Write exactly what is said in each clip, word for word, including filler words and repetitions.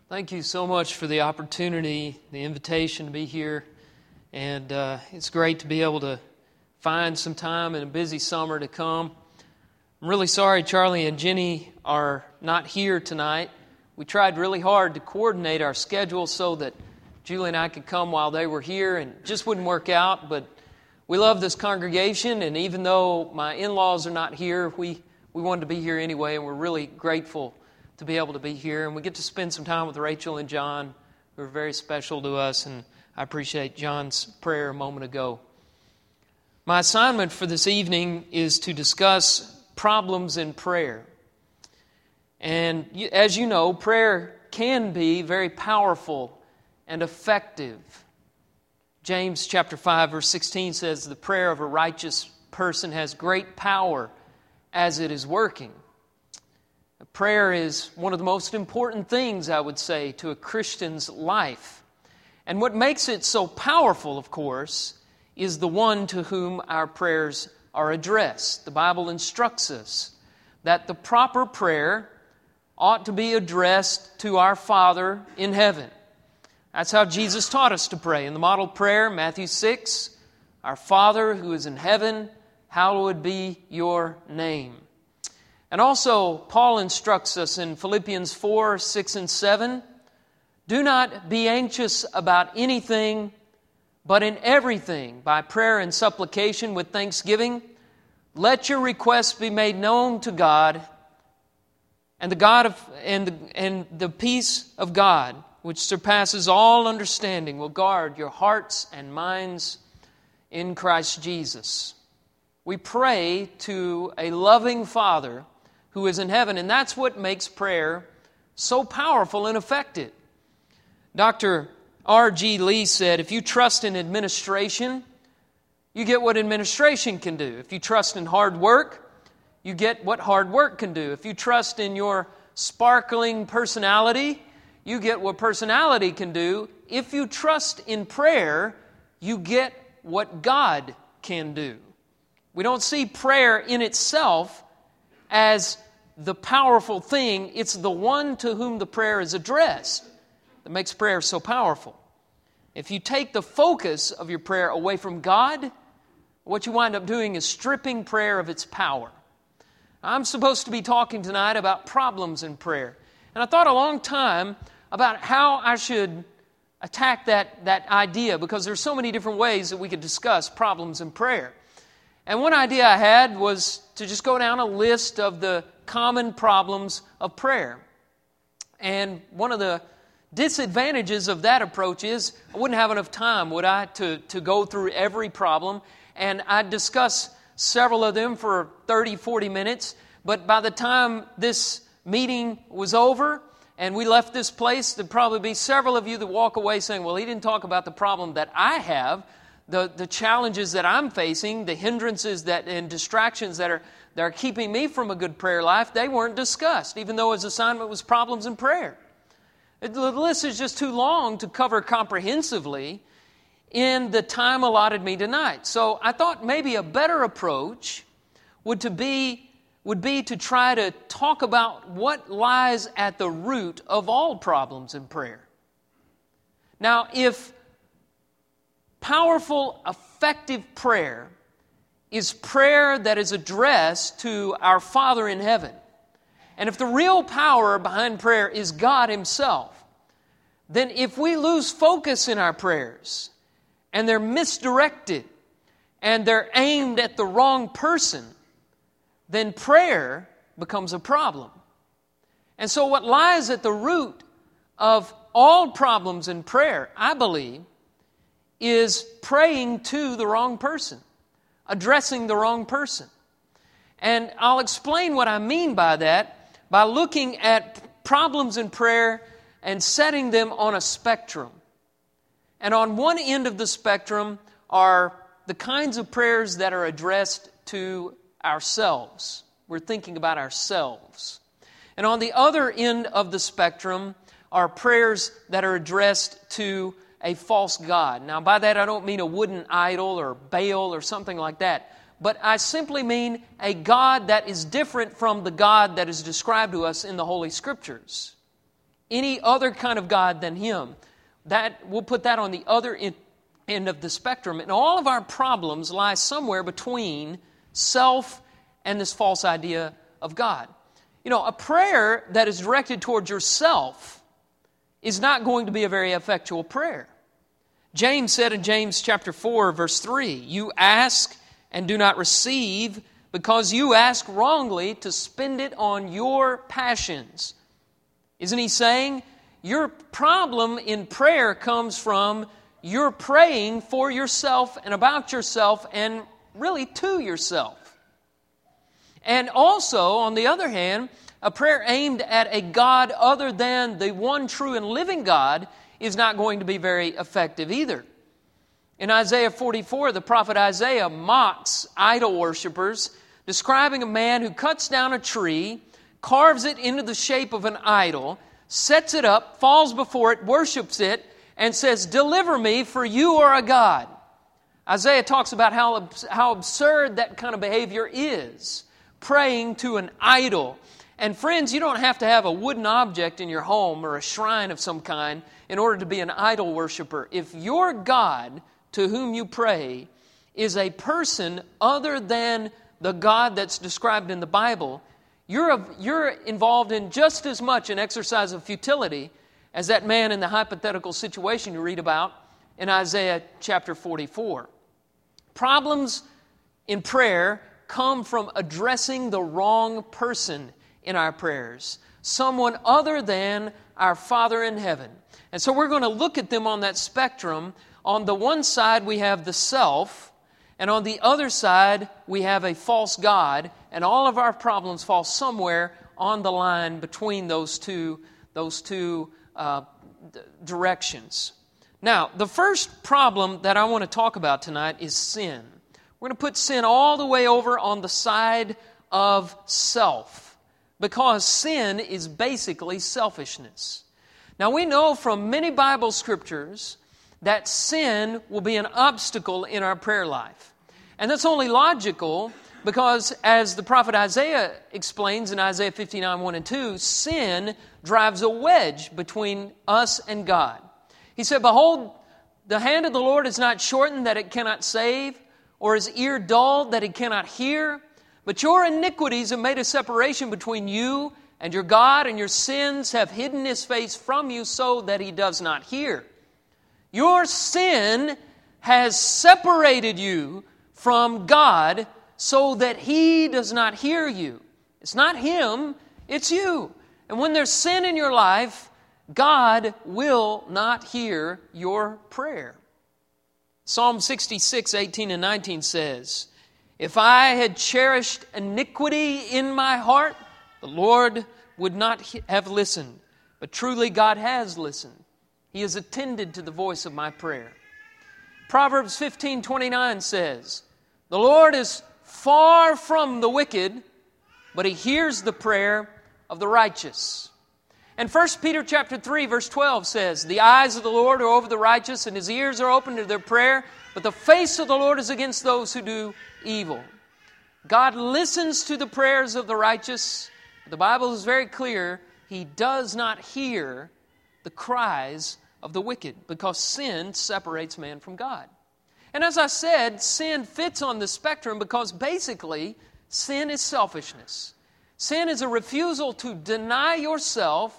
Thank you so much for the opportunity, the invitation to be here. And uh, it's great to be able to find some time in a busy summer to come. I'm really sorry Charlie and Jenny are not here tonight. We tried really hard to coordinate our schedule so that Julie and I could come while they were here, and it just wouldn't work out. But we love this congregation, and even though my in-laws are not here, we, we wanted to be here anyway, and we're really grateful to be able to be here. And we get to spend some time with Rachel and John, who are very special to us, and I appreciate John's prayer a moment ago. My assignment for this evening is to discuss problems in prayer. And as you know, prayer can be very powerful and effective. James chapter five, verse sixteen says, "The prayer of a righteous person has great power as it is working." Prayer is one of the most important things, I would say, to a Christian's life. And what makes it so powerful, of course, is the one to whom our prayers are addressed. The Bible instructs us that the proper prayer ought to be addressed to our Father in heaven. That's how Jesus taught us to pray. In the model prayer, Matthew six, "Our Father who is in heaven, hallowed be your name." And also, Paul instructs us in Philippians four, six, and seven, "Do not be anxious about anything, but in everything, by prayer and supplication with thanksgiving, let your requests be made known to God, and the God of and the, and the peace of God, which surpasses all understanding, will guard your hearts and minds in Christ Jesus." We pray to a loving Father who is in heaven, and that's what makes prayer so powerful and effective. Doctor R G Lee said, "If you trust in administration, you get what administration can do. If you trust in hard work, you get what hard work can do. If you trust in your sparkling personality, you get what personality can do. If you trust in prayer, you get what God can do." We don't see prayer in itself as the powerful thing. It's the one to whom the prayer is addressed that makes prayer so powerful. If you take the focus of your prayer away from God, what you wind up doing is stripping prayer of its power. I'm supposed to be talking tonight about problems in prayer. And I thought a long time about how I should attack that, that idea, because there's so many different ways that we could discuss problems in prayer. And one idea I had was to just go down a list of the common problems of prayer. And one of the disadvantages of that approach is I wouldn't have enough time, would I, to, to go through every problem. And I'd discuss several of them for thirty, forty minutes. But by the time this meeting was over and we left this place, there'd probably be several of you that walk away saying, "Well, he didn't talk about the problem that I have, the, the challenges that I'm facing, the hindrances that and distractions that are that are keeping me from a good prayer life. They weren't discussed, even though his assignment was problems in prayer." The list is just too long to cover comprehensively in the time allotted me tonight. So I thought maybe a better approach would to be would be to try to talk about what lies at the root of all problems in prayer. Now, if powerful, effective prayer is prayer that is addressed to our Father in heaven, and if the real power behind prayer is God Himself, then if we lose focus in our prayers, and they're misdirected, and they're aimed at the wrong person, then prayer becomes a problem. And so what lies at the root of all problems in prayer, I believe, is praying to the wrong person, addressing the wrong person. And I'll explain what I mean by that by looking at problems in prayer and setting them on a spectrum. And on one end of the spectrum are the kinds of prayers that are addressed to ourselves. We're thinking about ourselves. And on the other end of the spectrum are prayers that are addressed to a false god. Now, by that I don't mean a wooden idol or Baal or something like that. But I simply mean a God that is different from the God that is described to us in the Holy Scriptures. any other kind of God than Him. That we'll put that on the other end, end of the spectrum. And all of our problems lie somewhere between self and this false idea of God. You know, a prayer that is directed towards yourself is not going to be a very effectual prayer. James said in James chapter four, verse three, "You ask and do not receive, because you ask wrongly to spend it on your passions." Isn't he saying your problem in prayer comes from you're praying for yourself and about yourself and really to yourself? And also, on the other hand, a prayer aimed at a God other than the one true and living God is not going to be very effective either. In Isaiah forty-four, the prophet Isaiah mocks idol worshipers, describing a man who cuts down a tree, carves it into the shape of an idol, sets it up, falls before it, worships it, and says, "Deliver me, for you are a God." Isaiah talks about how, how absurd that kind of behavior is, praying to an idol. And friends, you don't have to have a wooden object in your home or a shrine of some kind in order to be an idol worshiper. If your God to whom you pray is a person other than the God that's described in the Bible, you're, a, you're involved in just as much an exercise of futility as that man in the hypothetical situation you read about in Isaiah chapter forty-four. Problems in prayer come from addressing the wrong person in our prayers, someone other than our Father in heaven. And so we're going to look at them on that spectrum. On the one side, we have the self, and on the other side, we have a false God, and all of our problems fall somewhere on the line between those two, those two uh, d- directions. Now, the first problem that I want to talk about tonight is sin. We're going to put sin all the way over on the side of self, because sin is basically selfishness. Now, we know from many Bible scriptures that sin will be an obstacle in our prayer life. And that's only logical because, as the prophet Isaiah explains in Isaiah fifty-nine, one and two, sin drives a wedge between us and God. He said, "Behold, the hand of the Lord is not shortened that it cannot save, or his ear dulled that he cannot hear. But your iniquities have made a separation between you and your God, and your sins have hidden His face from you so that He does not hear." Your sin has separated you from God so that He does not hear you. It's not Him, it's you. And when there's sin in your life, God will not hear your prayer. Psalm sixty-six, eighteen and nineteen says, "If I had cherished iniquity in my heart, the Lord would not have listened. But truly God has listened. He has attended to the voice of my prayer." Proverbs fifteen, twenty-nine says, "The Lord is far from the wicked, but He hears the prayer of the righteous." And First Peter chapter three, verse twelve says, "The eyes of the Lord are over the righteous, and His ears are open to their prayer, but the face of the Lord is against those who do evil." God listens to the prayers of the righteous. The Bible is very clear. He does not hear the cries of the wicked, because sin separates man from God. And as I said, sin fits on the spectrum because basically sin is selfishness. Sin is a refusal to deny yourself,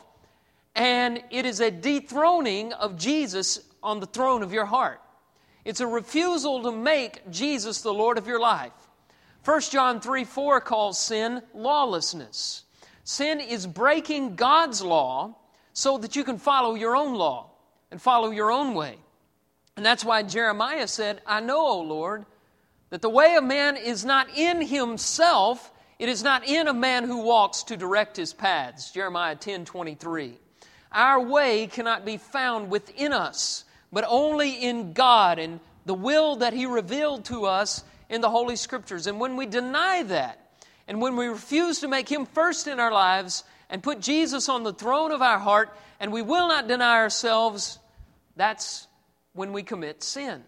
and it is a dethroning of Jesus on the throne of your heart. It's a refusal to make Jesus the Lord of your life. First John three, four calls sin lawlessness. Sin is breaking God's law so that you can follow your own law and follow your own way. And that's why Jeremiah said, "I know, O Lord, that the way of man is not in himself, it is not in a man who walks to direct his paths." Jeremiah ten, twenty-three. Our way cannot be found within us, but only in God and the will that He revealed to us in the Holy Scriptures. And when we deny that, and when we refuse to make Him first in our lives and put Jesus on the throne of our heart, and we will not deny ourselves, that's when we commit sin.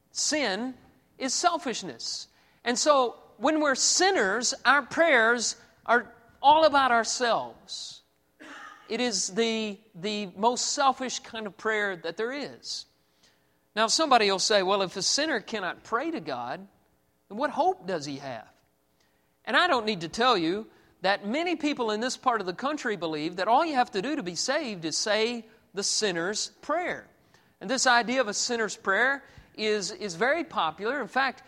Sin is selfishness. And so when we're sinners, our prayers are all about ourselves. it is the, the most selfish kind of prayer that there is. Now, somebody will say, well, if a sinner cannot pray to God, then what hope does he have? And I don't need to tell you that many people in this part of the country believe that all you have to do to be saved is say the sinner's prayer. And this idea of a sinner's prayer is, is very popular. In fact,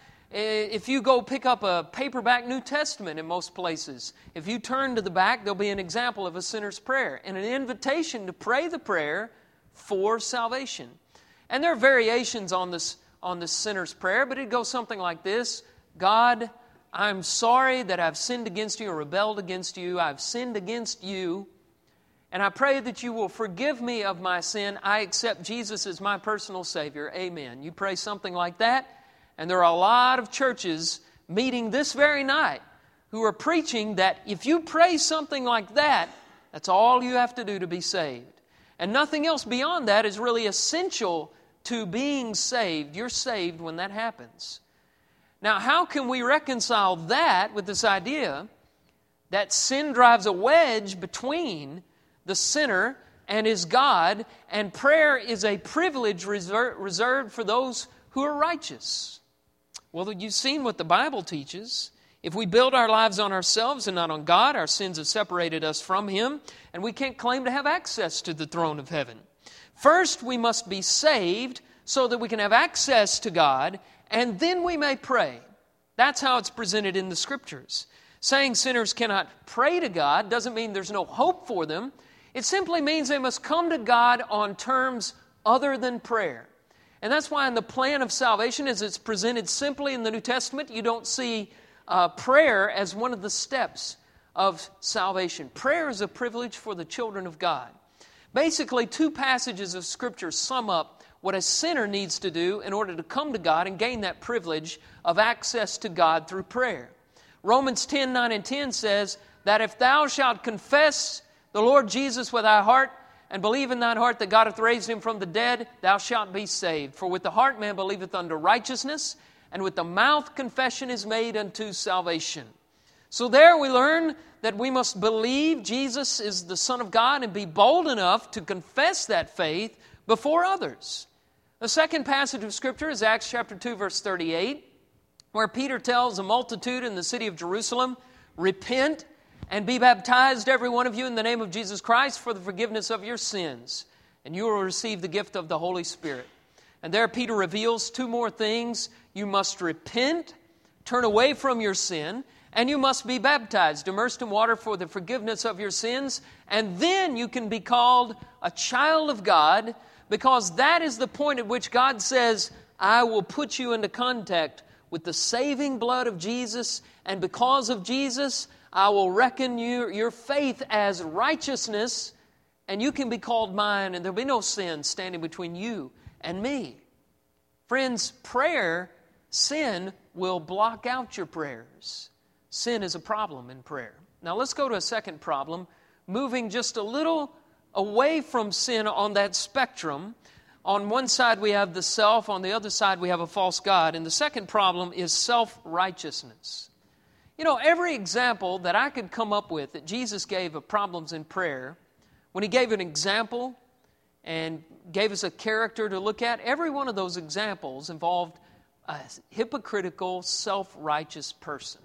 if you go pick up a paperback New Testament in most places, if you turn to the back, there'll be an example of a sinner's prayer and an invitation to pray the prayer for salvation. And there are variations on this, on this sinner's prayer, but it goes something like this: God, I'm sorry that I've sinned against you or rebelled against you. I've sinned against you, and I pray that you will forgive me of my sin. I accept Jesus as my personal Savior. Amen. You pray something like that, and there are a lot of churches meeting this very night who are preaching that if you pray something like that, that's all you have to do to be saved. And nothing else beyond that is really essential to being saved. You're saved when that happens. Now, how can we reconcile that with this idea that sin drives a wedge between the sinner and his God, and prayer is a privilege reser- reserved for those who are righteous? Well, you've seen what the Bible teaches. If we build our lives on ourselves and not on God, our sins have separated us from Him, and we can't claim to have access to the throne of heaven. First, we must be saved so that we can have access to God, and then we may pray. That's how it's presented in the Scriptures. Saying sinners cannot pray to God doesn't mean there's no hope for them. It simply means they must come to God on terms other than prayer. And that's why in the plan of salvation, as it's presented simply in the New Testament, you don't see uh, prayer as one of the steps of salvation. Prayer is a privilege for the children of God. Basically, two passages of Scripture sum up what a sinner needs to do in order to come to God and gain that privilege of access to God through prayer. Romans ten, nine and ten says that if thou shalt confess the Lord Jesus with thy heart and believe in thine heart that God hath raised Him from the dead, thou shalt be saved. For with the heart man believeth unto righteousness, and with the mouth confession is made unto salvation. So there we learn that we must believe Jesus is the Son of God and be bold enough to confess that faith before others. The second passage of Scripture is Acts chapter two, verse thirty-eight, where Peter tells a multitude in the city of Jerusalem, repent and be baptized, every one of you, in the name of Jesus Christ for the forgiveness of your sins, and you will receive the gift of the Holy Spirit. And there Peter reveals two more things. You must repent, turn away from your sin, and you must be baptized, immersed in water for the forgiveness of your sins, and then you can be called a child of God, because that is the point at which God says, I will put you into contact with the saving blood of Jesus, and because of Jesus, I will reckon you, your faith as righteousness, and you can be called mine, and there will be no sin standing between you and me. Friends, prayer, sin will block out your prayers. Sin is a problem in prayer. Now let's go to a second problem, moving just a little away from sin on that spectrum. On one side we have the self, on the other side we have a false god, and the second problem is self-righteousness. You know, every example that I could come up with that Jesus gave of problems in prayer, when He gave an example and gave us a character to look at, every one of those examples involved a hypocritical, self-righteous person.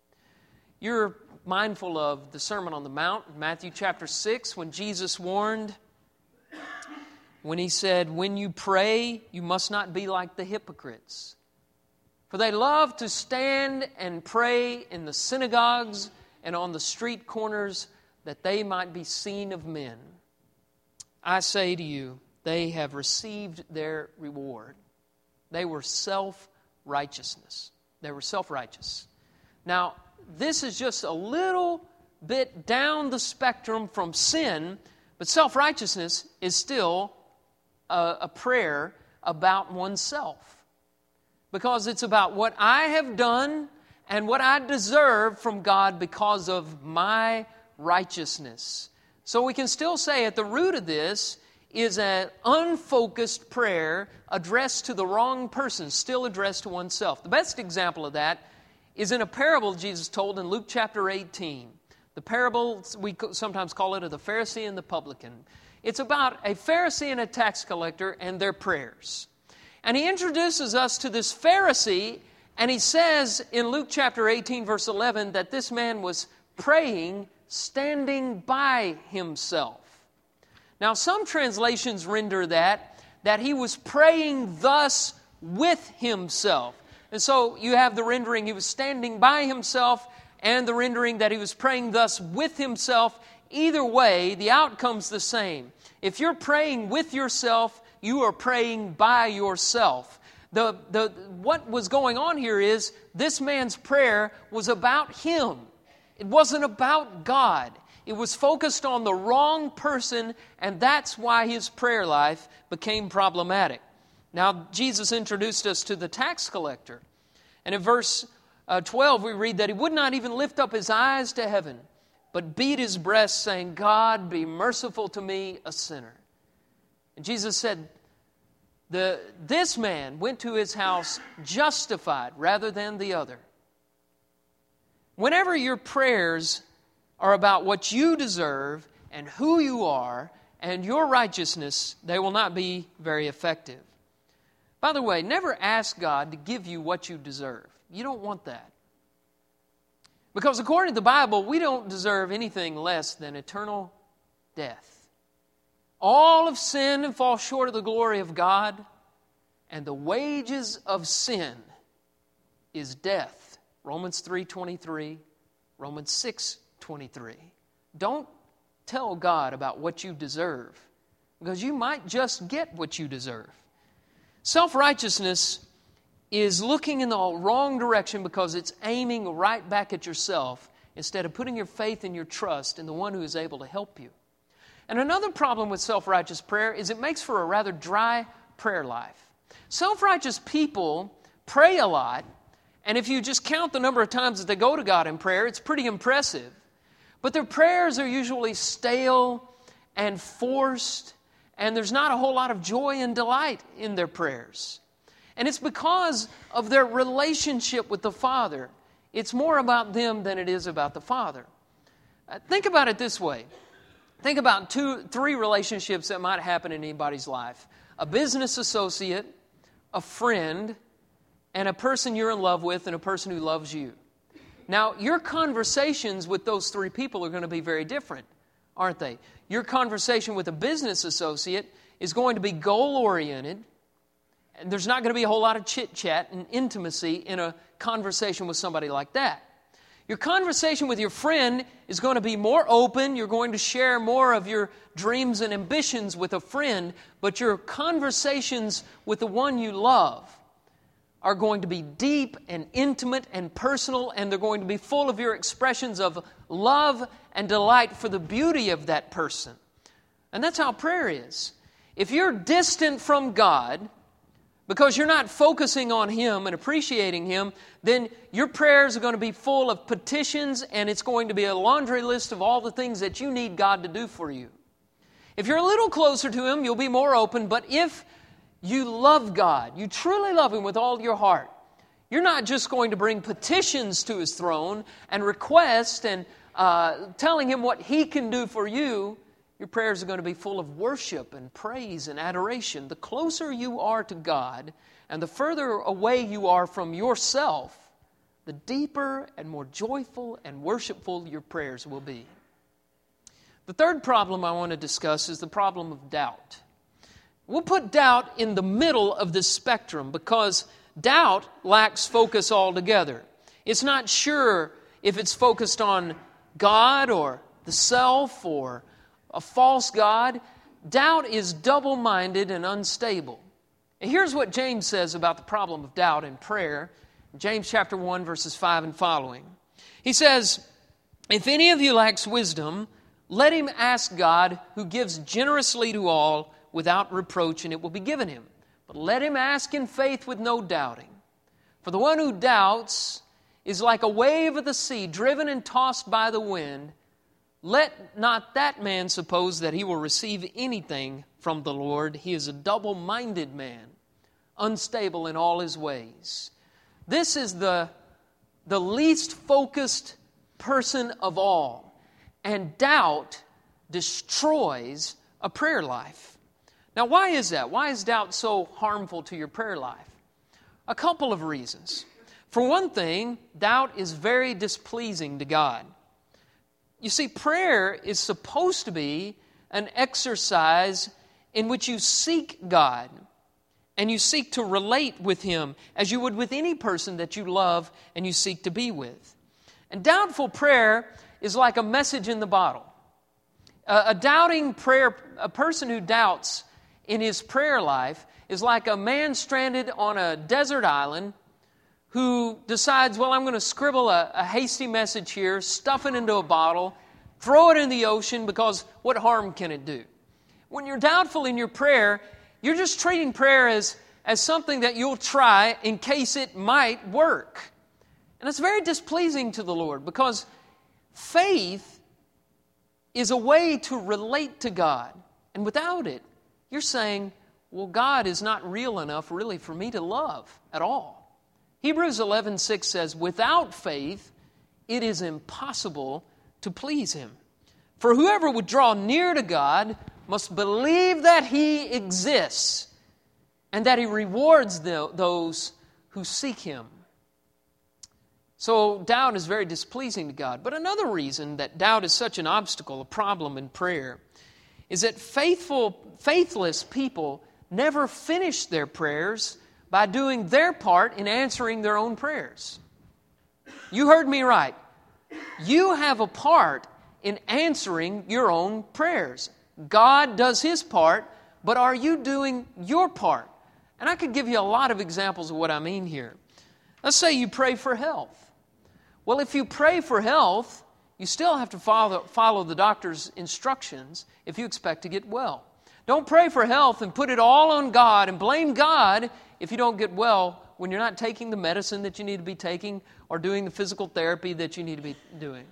You're mindful of the Sermon on the Mount in Matthew chapter six, when Jesus warned, when He said, when you pray, you must not be like the hypocrites. For they love to stand and pray in the synagogues and on the street corners, that they might be seen of men. I say to you, they have received their reward. They were self-righteousness. They were self-righteous. Now, this is just a little bit down the spectrum from sin, but self-righteousness is still a, a prayer about oneself. Because it's about what I have done and what I deserve from God because of my righteousness. So we can still say at the root of this is an unfocused prayer addressed to the wrong person, still addressed to oneself. The best example of that is in a parable Jesus told in Luke chapter eighteen. The parable, we sometimes call it, of the Pharisee and the publican. It's about a Pharisee and a tax collector and their prayers. And he introduces us to this Pharisee, and he says in Luke chapter eighteen, verse eleven, that this man was praying, standing by himself. Now, some translations render that, that he was praying thus with himself. And so you have the rendering he was standing by himself and the rendering that he was praying thus with himself. Either way, the outcome's the same. If you're praying with yourself, you are praying by yourself. The, the, what was going on here is this man's prayer was about him. It wasn't about God. It was focused on the wrong person, and that's why his prayer life became problematic. Now, Jesus introduced us to the tax collector. And in verse uh, twelve, we read that he would not even lift up his eyes to heaven, but beat his breast, saying, God, be merciful to me, a sinner. And Jesus said, the, this man went to his house justified rather than the other. Whenever your prayers are about what you deserve and who you are and your righteousness, they will not be very effective. By the way, never ask God to give you what you deserve. You don't want that. Because according to the Bible, we don't deserve anything less than eternal death. All have sinned and fall short of the glory of God, and the wages of sin is death. Romans three twenty-three, Romans six twenty-three. Don't tell God about what you deserve, because you might just get what you deserve. Self-righteousness is looking in the wrong direction because it's aiming right back at yourself instead of putting your faith and your trust in the one who is able to help you. And another problem with self-righteous prayer is it makes for a rather dry prayer life. Self-righteous people pray a lot, and if you just count the number of times that they go to God in prayer, it's pretty impressive. But their prayers are usually stale and forced, and there's not a whole lot of joy and delight in their prayers. And it's because of their relationship with the Father. It's more about them than it is about the Father. Uh, think about it this way. Think about two, three relationships that might happen in anybody's life. A business associate, a friend, and a person you're in love with, and a person who loves you. Now, your conversations with those three people are going to be very different, aren't they? Your conversation with a business associate is going to be goal-oriented, and there's not going to be a whole lot of chit-chat and intimacy in a conversation with somebody like that. Your conversation with your friend is going to be more open. You're going to share more of your dreams and ambitions with a friend, but your conversations with the one you love are going to be deep and intimate and personal, and they're going to be full of your expressions of love and delight for the beauty of that person. And that's how prayer is. If you're distant from God because you're not focusing on Him and appreciating Him, then your prayers are going to be full of petitions, and it's going to be a laundry list of all the things that you need God to do for you. If you're a little closer to Him, you'll be more open, but if you love God, you truly love Him with all your heart, you're not just going to bring petitions to His throne and request and uh, telling Him what He can do for you. Your prayers are going to be full of worship and praise and adoration. The closer you are to God and the further away you are from yourself, the deeper and more joyful and worshipful your prayers will be. The third problem I want to discuss is the problem of doubt. We'll put doubt in the middle of this spectrum because doubt lacks focus altogether. It's not sure if it's focused on God or the self or a false God. Doubt is double-minded and unstable. And here's what James says about the problem of doubt in prayer. James chapter one, verses five and following. He says, "If any of you lacks wisdom, let him ask God, who gives generously to all without reproach, and it will be given him. But let him ask in faith with no doubting. For the one who doubts is like a wave of the sea, driven and tossed by the wind. Let not that man suppose that he will receive anything from the Lord. He is a double-minded man, unstable in all his ways." This is the, the least focused person of all. And doubt destroys a prayer life. Now, why is that? Why is doubt so harmful to your prayer life? A couple of reasons. For one thing, doubt is very displeasing to God. You see, prayer is supposed to be an exercise in which you seek God and you seek to relate with Him as you would with any person that you love and you seek to be with. And doubtful prayer is like a message in the bottle. A, a doubting prayer, a person who doubts in his prayer life is like a man stranded on a desert island who decides, well, I'm going to scribble a, a hasty message here, stuff it into a bottle, throw it in the ocean, because what harm can it do? When you're doubtful in your prayer, you're just treating prayer as, as something that you'll try in case it might work. And it's very displeasing to the Lord, because faith is a way to relate to God. And without it, you're saying, well, God is not real enough really for me to love at all. Hebrews eleven six says, without faith, it is impossible to please Him. For whoever would draw near to God must believe that He exists and that He rewards the, those who seek Him. So doubt is very displeasing to God. But another reason that doubt is such an obstacle, a problem in prayer, is that faithful, faithless people never finish their prayers by doing their part in answering their own prayers. You heard me right. You have a part in answering your own prayers. God does His part, but are you doing your part? And I could give you a lot of examples of what I mean here. Let's say you pray for health. Well, if you pray for health, you still have to follow, follow the doctor's instructions if you expect to get well. Don't pray for health and put it all on God and blame God if you don't get well when you're not taking the medicine that you need to be taking or doing the physical therapy that you need to be doing.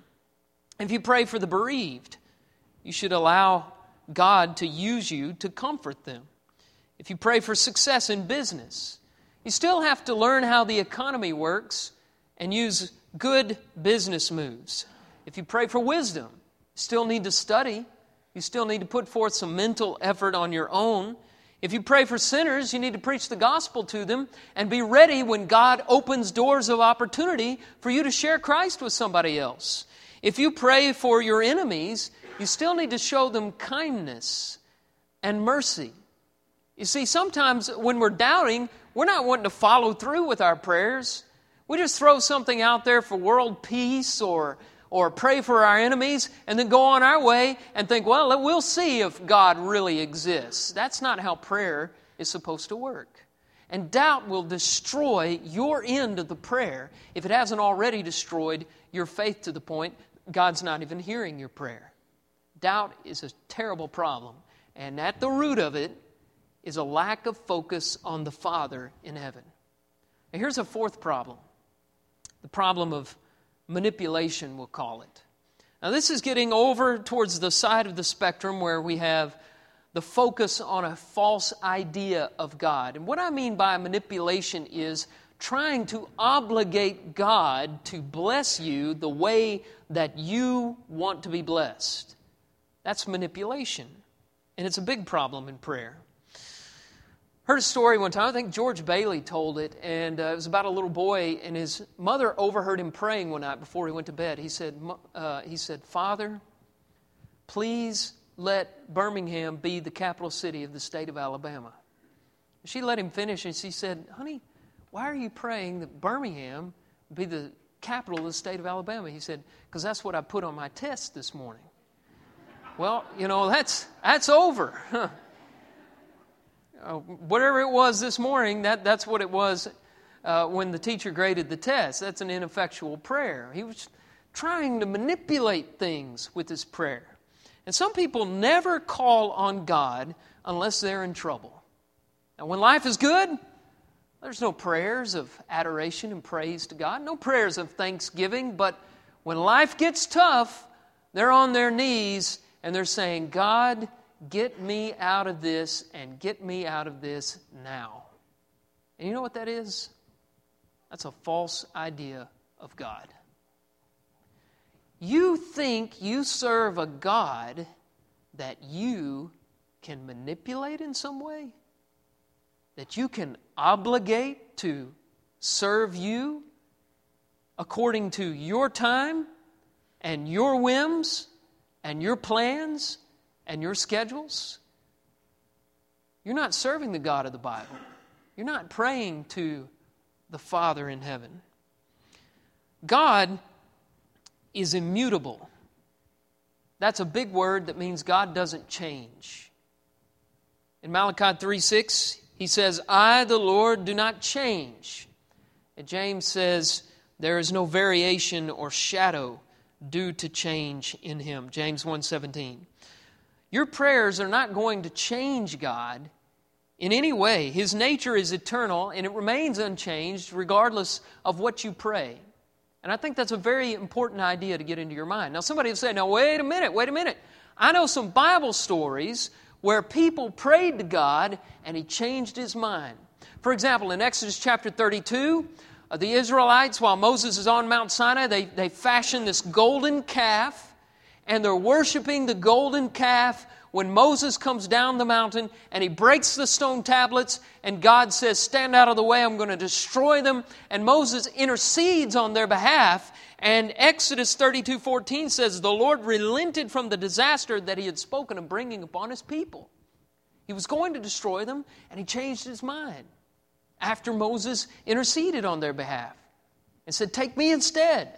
If you pray for the bereaved, you should allow God to use you to comfort them. If you pray for success in business, you still have to learn how the economy works and use good business moves. If you pray for wisdom, you still need to study. You still need to put forth some mental effort on your own. If you pray for sinners, you need to preach the gospel to them and be ready when God opens doors of opportunity for you to share Christ with somebody else. If you pray for your enemies, you still need to show them kindness and mercy. You see, sometimes when we're doubting, we're not wanting to follow through with our prayers. We just throw something out there for world peace or or pray for our enemies, and then go on our way and think, well, we'll see if God really exists. That's not how prayer is supposed to work. And doubt will destroy your end of the prayer if it hasn't already destroyed your faith to the point God's not even hearing your prayer. Doubt is a terrible problem, and at the root of it is a lack of focus on the Father in heaven. Now, here's a fourth problem, the problem of manipulation, we'll call it. Now, this is getting over towards the side of the spectrum where we have the focus on a false idea of God. And what I mean by manipulation is trying to obligate God to bless you the way that you want to be blessed. That's manipulation. And it's a big problem in prayer. Heard a story one time, I think George Bailey told it, and uh, it was about a little boy, and his mother overheard him praying one night before he went to bed. He said, uh, he said, Father, please let Birmingham be the capital city of the state of Alabama. She let him finish, and she said, honey, why are you praying that Birmingham be the capital of the state of Alabama? He said, because that's what I put on my test this morning. Well, you know, that's that's over. Uh, whatever it was this morning, that, that's what it was uh, when the teacher graded the test. That's an ineffectual prayer. He was trying to manipulate things with his prayer. And some people never call on God unless they're in trouble. And when life is good, there's no prayers of adoration and praise to God, no prayers of thanksgiving. But when life gets tough, they're on their knees and they're saying, God, get me out of this and get me out of this now. And you know what that is? That's a false idea of God. You think you serve a God that you can manipulate in some way? That you can obligate to serve you according to your time and your whims and your plans and your schedules? You're not serving the God of the Bible. You're not praying to the Father in heaven. God is immutable. That's a big word that means God doesn't change. In Malachi three six, he says, I, the Lord, do not change. And James says, there is no variation or shadow due to change in Him. James one seventeen. Your prayers are not going to change God in any way. His nature is eternal and it remains unchanged regardless of what you pray. And I think that's a very important idea to get into your mind. Now somebody will say, now wait a minute, wait a minute. I know some Bible stories where people prayed to God and He changed His mind. For example, in Exodus chapter thirty-two, uh, the Israelites, while Moses is on Mount Sinai, they, they fashion this golden calf and they're worshiping the golden calf when Moses comes down the mountain and he breaks the stone tablets and God says, stand out of the way, I'm going to destroy them. And Moses intercedes on their behalf. And Exodus thirty-two fourteen says, the Lord relented from the disaster that He had spoken of bringing upon His people. He was going to destroy them and He changed His mind after Moses interceded on their behalf and said, take me instead.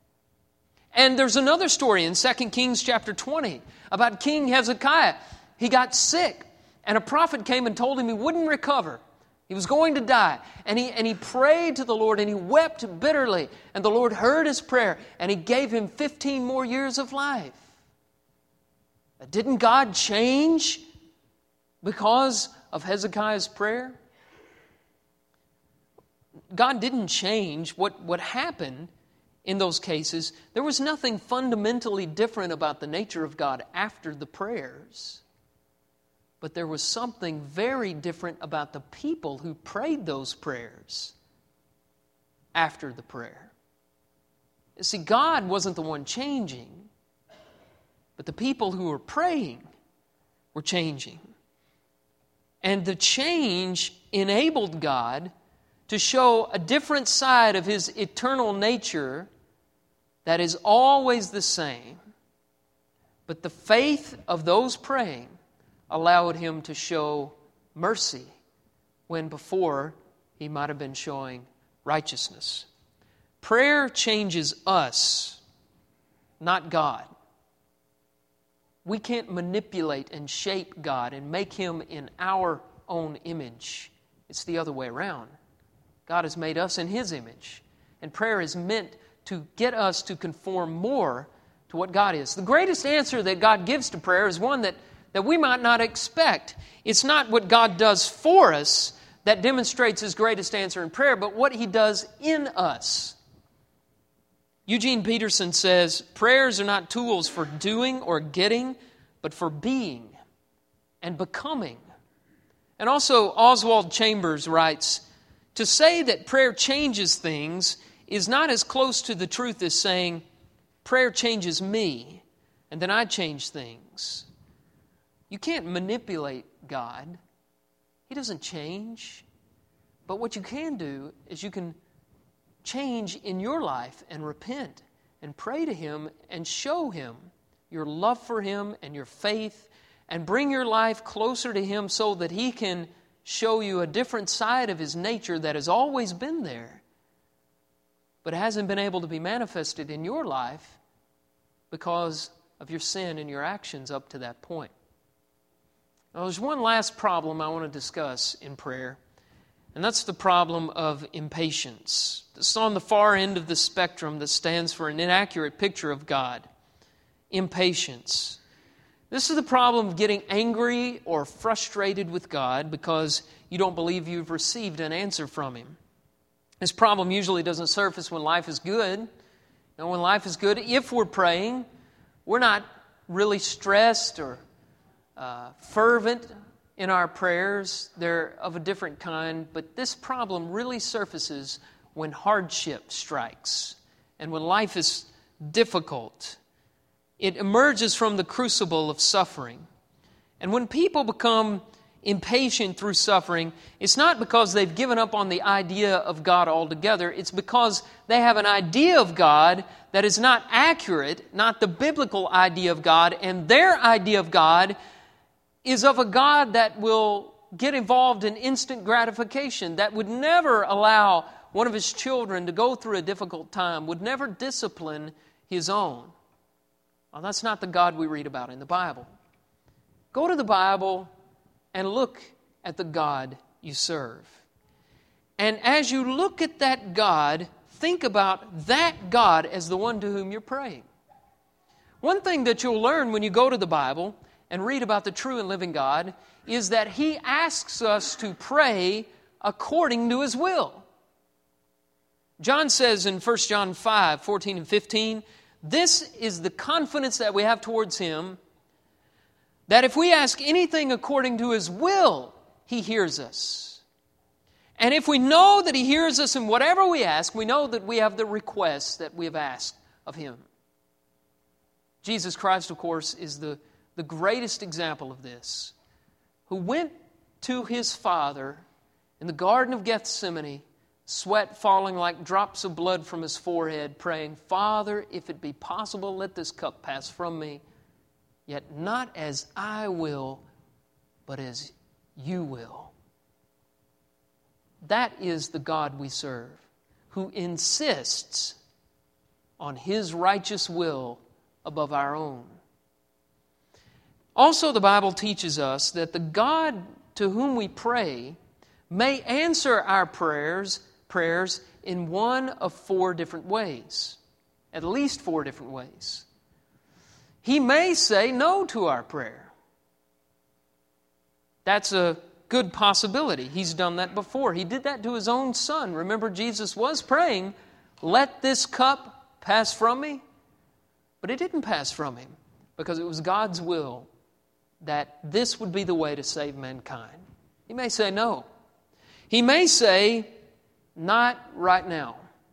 And there's another story in Second Kings chapter twenty about King Hezekiah. He got sick, and a prophet came and told him he wouldn't recover. He was going to die. And he, and he prayed to the Lord, and he wept bitterly. And the Lord heard his prayer, and He gave him fifteen more years of life. Didn't God change because of Hezekiah's prayer? God didn't change. What, what happened in those cases, there was nothing fundamentally different about the nature of God after the prayers. But there was something very different about the people who prayed those prayers after the prayer. You see, God wasn't the one changing, but the people who were praying were changing. And the change enabled God to show a different side of His eternal nature that is always the same. But the faith of those praying allowed Him to show mercy when before He might have been showing righteousness. Prayer changes us, not God. We can't manipulate and shape God and make Him in our own image. It's the other way around. God has made us in His image. And prayer is meant to get us to conform more to what God is. The greatest answer that God gives to prayer is one that, that we might not expect. It's not what God does for us that demonstrates His greatest answer in prayer, but what He does in us. Eugene Peterson says, prayers are not tools for doing or getting, but for being and becoming. And also Oswald Chambers writes, to say that prayer changes things is not as close to the truth as saying, prayer changes me, and then I change things. You can't manipulate God. He doesn't change. But what you can do is you can change in your life and repent and pray to Him and show Him your love for Him and your faith and bring your life closer to Him so that He can show you a different side of His nature that has always been there, but hasn't been able to be manifested in your life because of your sin and your actions up to that point. Now, there's one last problem I want to discuss in prayer, and that's the problem of impatience. It's on the far end of the spectrum that stands for an inaccurate picture of God. Impatience. This is the problem of getting angry or frustrated with God because you don't believe you've received an answer from Him. This problem usually doesn't surface when life is good. You know, when life is good, if we're praying, we're not really stressed or uh, fervent in our prayers. They're of a different kind. But this problem really surfaces when hardship strikes and when life is difficult. It emerges from the crucible of suffering. And when people become impatient through suffering, it's not because they've given up on the idea of God altogether. It's because they have an idea of God that is not accurate, not the biblical idea of God, and their idea of God is of a God that will get involved in instant gratification, that would never allow one of His children to go through a difficult time, would never discipline His own. Well, that's not the God we read about in the Bible. Go to the Bible and look at the God you serve. And as you look at that God, think about that God as the one to whom you're praying. One thing that you'll learn when you go to the Bible and read about the true and living God is that He asks us to pray according to His will. John says in First John five, fourteen and fifteen, this is the confidence that we have towards Him, that if we ask anything according to His will, He hears us. And if we know that He hears us in whatever we ask, we know that we have the requests that we have asked of Him. Jesus Christ, of course, is the, the greatest example of this, who went to His Father in the Garden of Gethsemane, sweat falling like drops of blood from His forehead, praying, Father, if it be possible, let this cup pass from me. Yet not as I will, but as You will. That is the God we serve, who insists on His righteous will above our own. Also, the Bible teaches us that the God to whom we pray may answer our prayers, prayers in one of four different ways, at least four different ways. He may say no to our prayer. That's a good possibility. He's done that before. He did that to His own Son. Remember, Jesus was praying, let this cup pass from me. But it didn't pass from Him because it was God's will that this would be the way to save mankind. He may say no. He may say, not right now.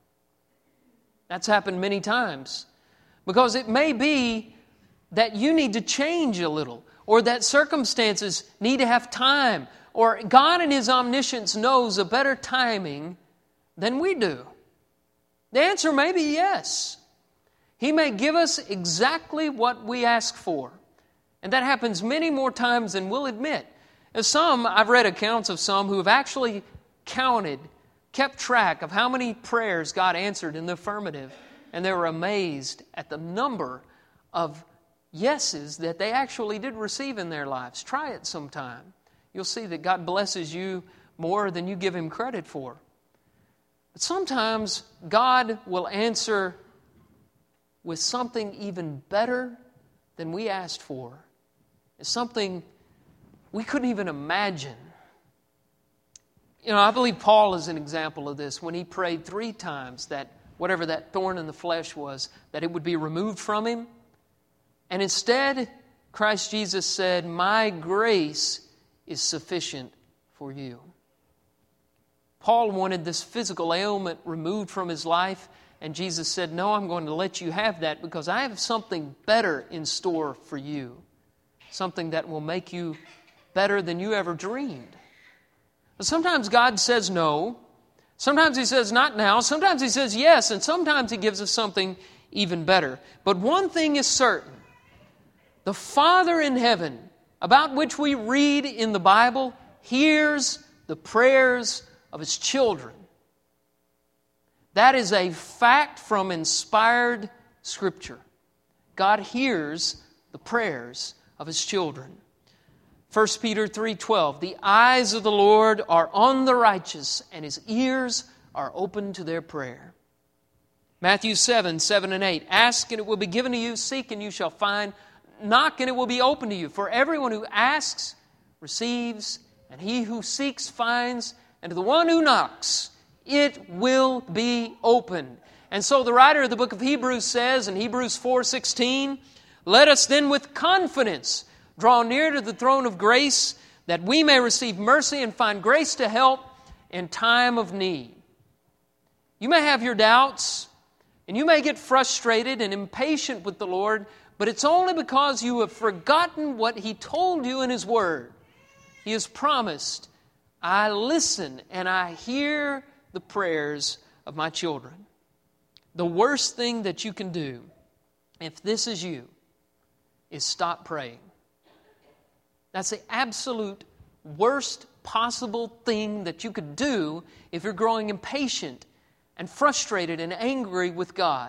That's happened many times. Because it may be that you need to change a little, or that circumstances need to have time, or God in His omniscience knows a better timing than we do. The answer may be yes. He may give us exactly what we ask for. And that happens many more times than we'll admit. And some, I've read accounts of some who have actually counted, kept track of how many prayers God answered in the affirmative. And they were amazed at the number of yeses that they actually did receive in their lives. Try it sometime. You'll see that God blesses you more than you give Him credit for. But sometimes God will answer with something even better than we asked for. It's something we couldn't even imagine. You know, I believe Paul is an example of this when he prayed three times that whatever that thorn in the flesh was, that it would be removed from him. And instead, Christ Jesus said, my grace is sufficient for you. Paul wanted this physical ailment removed from his life, and Jesus said, no, I'm going to let you have that because I have something better in store for you. Something that will make you better than you ever dreamed. But sometimes God says no. Sometimes He says not now. Sometimes He says yes. And sometimes He gives us something even better. But one thing is certain. The Father in heaven, about which we read in the Bible, hears the prayers of His children. That is a fact from inspired Scripture. God hears the prayers of His children. First Peter three twelve, the eyes of the Lord are on the righteous, and His ears are open to their prayer. Matthew seven, seven and eight, ask and it will be given to you, seek and you shall find, knock and it will be open to you. For everyone who asks receives, and he who seeks finds, and to the one who knocks it will be opened. And so the writer of the book of Hebrews says in Hebrews four sixteen, let us then with confidence draw near to the throne of grace, that we may receive mercy and find grace to help in time of need. You may have your doubts. And you may get frustrated and impatient with the Lord, but it's only because you have forgotten what He told you in His Word. He has promised, I listen and I hear the prayers of my children. The worst thing that you can do, if this is you, is stop praying. That's the absolute worst possible thing that you could do if you're growing impatient and frustrated and angry with God.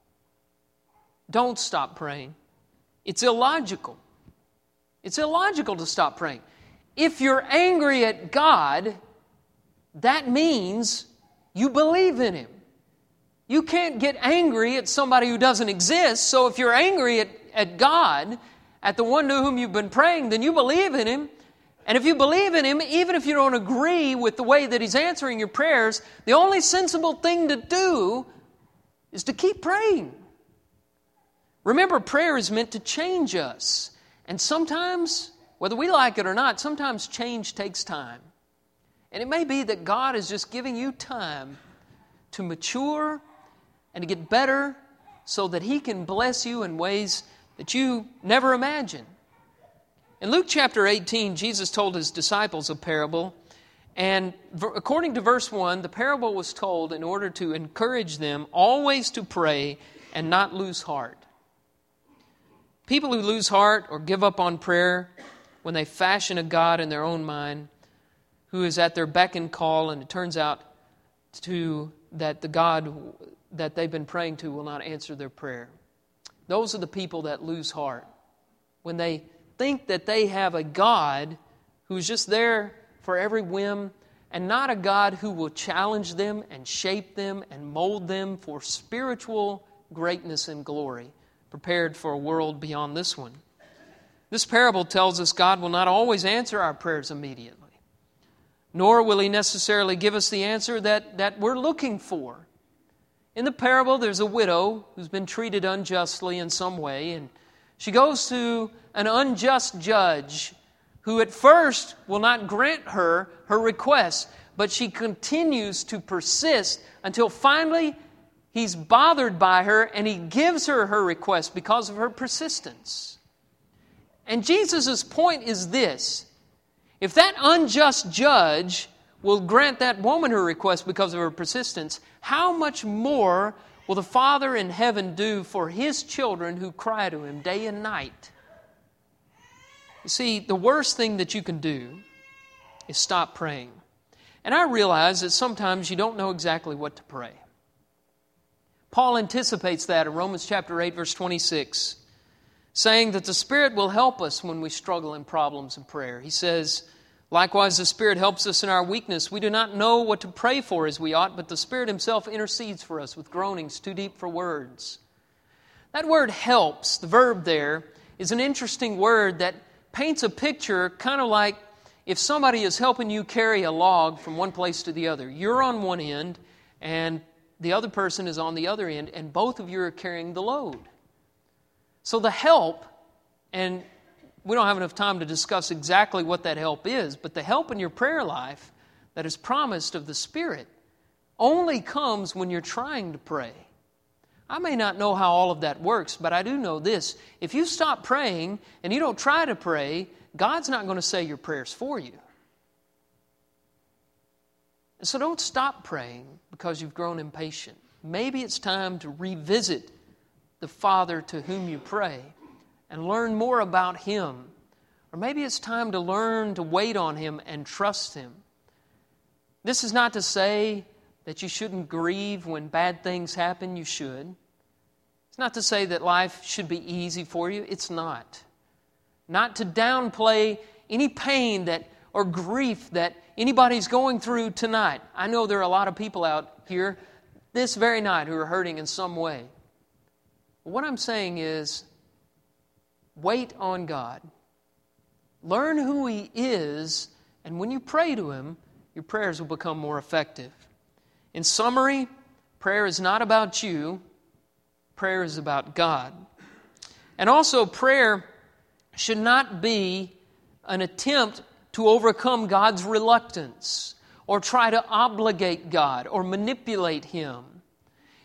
Don't stop praying. It's illogical. It's illogical to stop praying. If you're angry at God, that means you believe in Him. You can't get angry at somebody who doesn't exist, so if you're angry at, at God, at the one to whom you've been praying, then you believe in Him. And if you believe in Him, even if you don't agree with the way that He's answering your prayers, the only sensible thing to do is to keep praying. Remember, prayer is meant to change us. And sometimes, whether we like it or not, sometimes change takes time. And it may be that God is just giving you time to mature and to get better so that He can bless you in ways that you never imagined. In Luke chapter eighteen, Jesus told His disciples a parable. And according to verse one, the parable was told in order to encourage them always to pray and not lose heart. People who lose heart or give up on prayer when they fashion a God in their own mind who is at their beck and call, and it turns out to that the God that they've been praying to will not answer their prayer. Those are the people that lose heart. When they think that they have a God who's just there for every whim, and not a God who will challenge them and shape them and mold them for spiritual greatness and glory, prepared for a world beyond this one. This parable tells us God will not always answer our prayers immediately, nor will He necessarily give us the answer that, that we're looking for. In the parable, there's a widow who's been treated unjustly in some way, and she goes to an unjust judge who at first will not grant her her request, but she continues to persist until finally he's bothered by her and he gives her her request because of her persistence. And Jesus' point is this: if that unjust judge will grant that woman her request because of her persistence, how much more will the Father in heaven do for His children who cry to Him day and night? You see, the worst thing that you can do is stop praying. And I realize that sometimes you don't know exactly what to pray. Paul anticipates that in Romans chapter eight, verse twenty-six, saying that the Spirit will help us when we struggle in problems in prayer. He says, likewise, the Spirit helps us in our weakness. We do not know what to pray for as we ought, but the Spirit Himself intercedes for us with groanings too deep for words. That word helps, the verb there, is an interesting word that paints a picture kind of like if somebody is helping you carry a log from one place to the other. You're on one end and the other person is on the other end, and both of you are carrying the load. So the help, and we don't have enough time to discuss exactly what that help is, but the help in your prayer life that is promised of the Spirit only comes when you're trying to pray. I may not know how all of that works, but I do know this: if you stop praying and you don't try to pray, God's not going to say your prayers for you. And so don't stop praying because you've grown impatient. Maybe it's time to revisit the Father to whom you pray and learn more about Him. Or maybe it's time to learn to wait on Him and trust Him. This is not to say that you shouldn't grieve when bad things happen. You should. It's not to say that life should be easy for you. It's not. Not to downplay any pain that or grief that anybody's going through tonight. I know there are a lot of people out here this very night who are hurting in some way. But what I'm saying is, wait on God. Learn who He is, and when you pray to Him, your prayers will become more effective. In summary, prayer is not about you. Prayer is about God. And also, prayer should not be an attempt to overcome God's reluctance or try to obligate God or manipulate Him.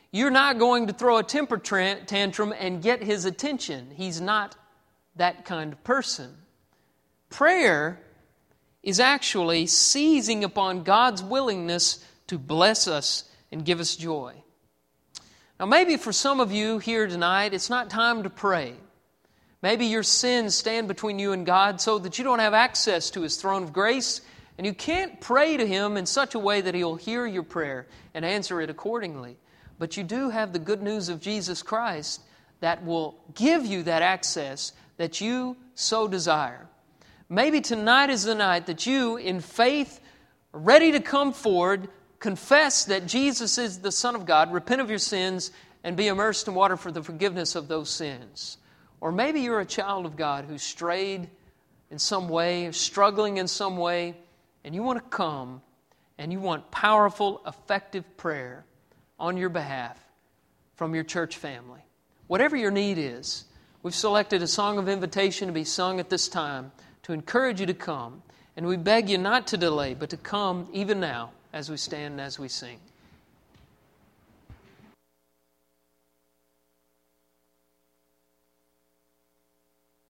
You're not going to throw a temper tantrum and get His attention. He's not that kind of person. Prayer is actually seizing upon God's willingness to bless us and give us joy. Now, maybe for some of you here tonight, it's not time to pray. Maybe your sins stand between you and God so that you don't have access to His throne of grace, and you can't pray to Him in such a way that He'll hear your prayer and answer it accordingly. But you do have the good news of Jesus Christ that will give you that access that you so desire. Maybe tonight is the night that you, in faith, are ready to come forward, confess that Jesus is the Son of God, repent of your sins, and be immersed in water for the forgiveness of those sins. Or maybe you're a child of God who's strayed in some way, struggling in some way, and you want to come and you want powerful, effective prayer on your behalf from your church family. Whatever your need is, we've selected a song of invitation to be sung at this time to encourage you to come. And we beg you not to delay, but to come even now as we stand and as we sing.